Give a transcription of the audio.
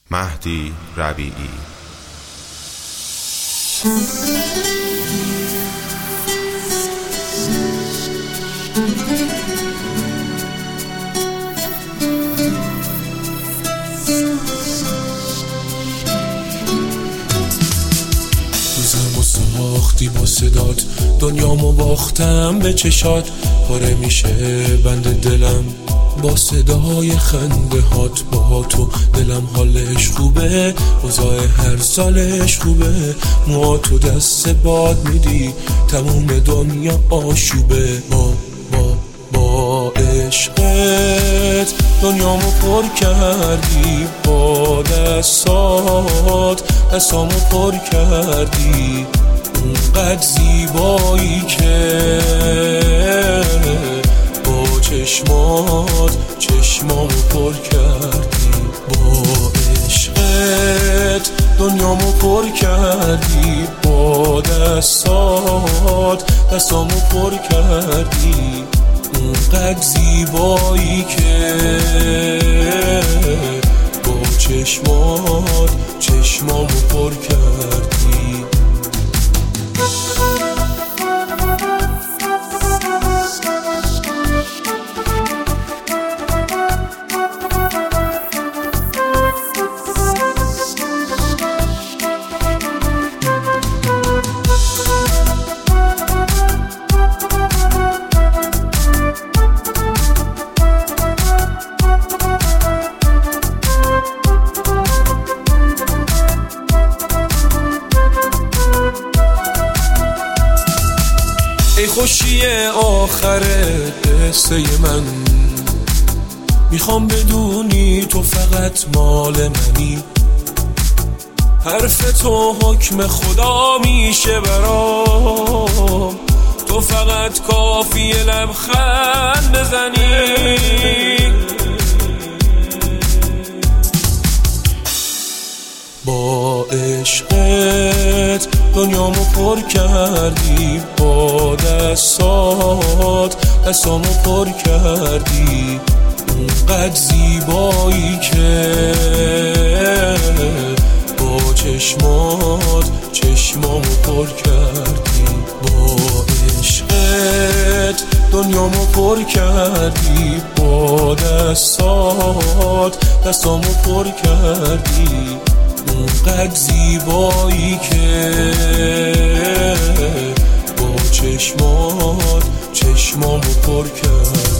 مهدی ربیعی. روزمو ساختی با صدات، دنیامو باختم به چشات. پاره میشه بند دلم با صدای خنده هات. با تو دلم حالش خوبه، اوضاع هر سالش خوبه. موهاتو دست باد میدی، تموم دنیا آشوبه. با عشقت دنیامو پر کردی، با دستات دستامو پر کردی. اونقدر زیبایی که با چشمات چشمامو پر کردی. با عشقت دنیامو پر کردی، با دستات دستامو پر کردی. اونقدر زیبایی که با چشمات چشمامو پر کردی. ای خوشی آخر قصه من، میخوام بدونی تو فقط مال منی. حرف تو حکم خدا میشه برام، تو فقط کافیه لبخند بزنی. با عشقت دنیامو پر کردی، با دستات دستامو پر کردی. اونقدر زیبایی که با چشمات چشمامو پر کردی. با عشقت دنیامو پر کردی، با دستات دستامو پر کردی. اونقدر زیبایی که با چشمات چشمامو پر کردی.